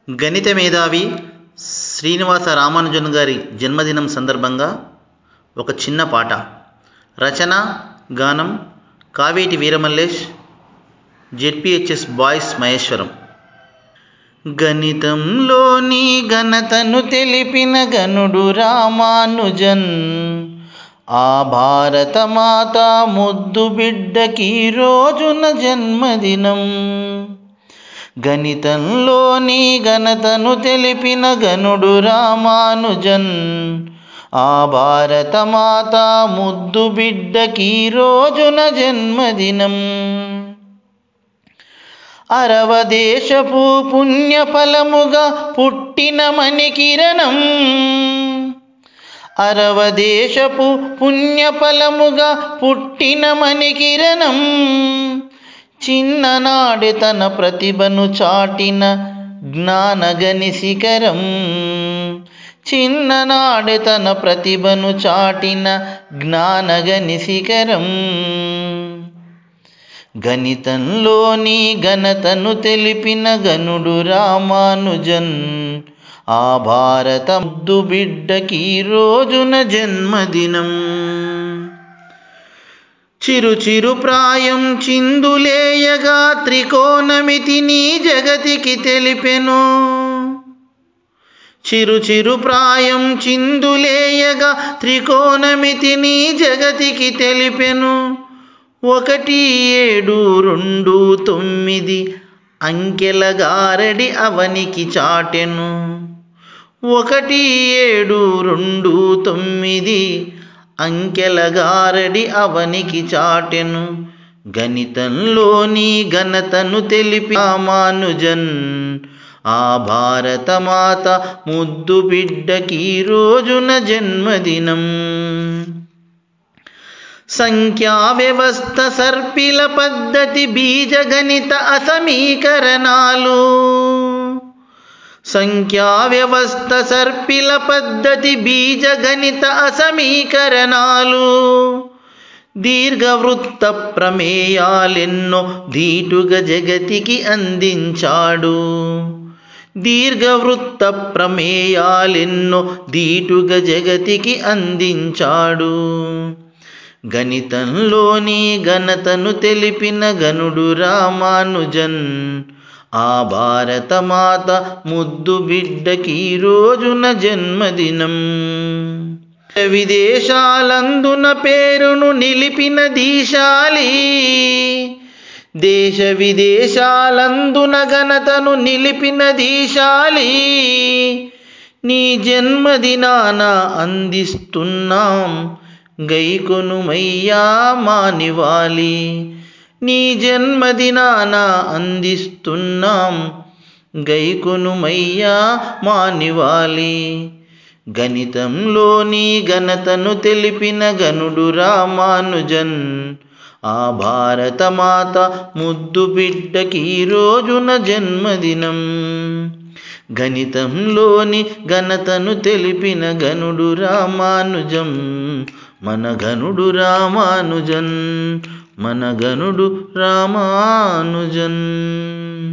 గణిత మేధావి శ్రీనివాస రామానుజన్ గారి జన్మదినం సందర్భంగా ఒక చిన్న పాట. రచన గానం కావేటి వీరమల్లేష్, జెడ్పీహెచ్ఎస్ బాయ్స్ మహేశ్వరం. గణితంలోని ఘనతను తెలిపిన గణుడు రామానుజన్, ఆ భారత మాత ముద్దు బిడ్డకి రోజున జన్మదినం. గణితంలోని ఘనతను తెలిపిన గణుడు రామానుజన్, ఆ భారత మాత ముద్దు బిడ్డకి రోజున జన్మదినం. అరవ దేశపు పుణ్యఫలముగా పుట్టిన మణికిరణం, అరవ దేశపు పుణ్యఫలముగా పుట్టిన మణికిరణం. చిన్ననాడి తన ప్రతిభను చాటిన జ్ఞానగని శిఖరం, చిన్ననాడి తన ప్రతిభను చాటిన జ్ఞానగని శిఖరం. గణితంలోని ఘనతను తెలిపిన గణుడు రామానుజన్, ఆ భారత ముద్దు బిడ్డకి రోజున జన్మదినం. చిరు చిరు ప్రాయం చిందులేయగా త్రికోణమితిని జగతికి తెలిపెను, చిరు చిరు ప్రాయం చిందులేయగా త్రికోణమితిని జగతికి తెలిపెను. 1 7 2 9 అంకెల గారడి అవనికి చాటెను, 1 7 2 9 అంకెల గారడి అవనికి చాటెను. గణితంలోని ఘనతను తెలిపి రామానుజన్, ఆ భారత మాత ముద్దు బిడ్డకి రోజున జన్మదినం. సంఖ్యా వ్యవస్థ సర్పిల పద్ధతి బీజగణిత అసమీకరణాలు, సంఖ్యా వ్యవస్థ సర్పిల పద్ధతి బీజగణిత అసమీకరణాలు. దీర్ఘవృత్త ప్రమేయాలెన్నో ధీటుగా జగతికి అందించాడు, దీర్ఘవృత్త ప్రమేయాలెన్నో ధీటుగా జగతికి అందించాడు. గణితంలోని ఘనతను తెలిపిన గణుడు రామానుజన్, ఆ భారత మాత ముద్దు బిడ్డకి రోజున జన్మదినం. విదేశాలందున పేరును నిలిపిన దీశాలి, దేశ విదేశాలందున ఘనతను నిలిపిన దీశాలి. నీ జన్మదినాన అందిస్తున్నాం గైకొనుమయ్యా మా నివాళి, నీ జన్మదినాన అందిస్తున్నాం గైకొనుమయ్యా మా నివాళి. గణితంలోని ఘనతను తెలిపిన గణుడు రామానుజన్, ఆ భారత మాత ముద్దు బిడ్డకి రోజున జన్మదినం. గణితంలోని ఘనతను తెలిపిన గణుడు రామానుజం, మన గణుడు రామానుజన్, మన గణుడు రామానుజన్.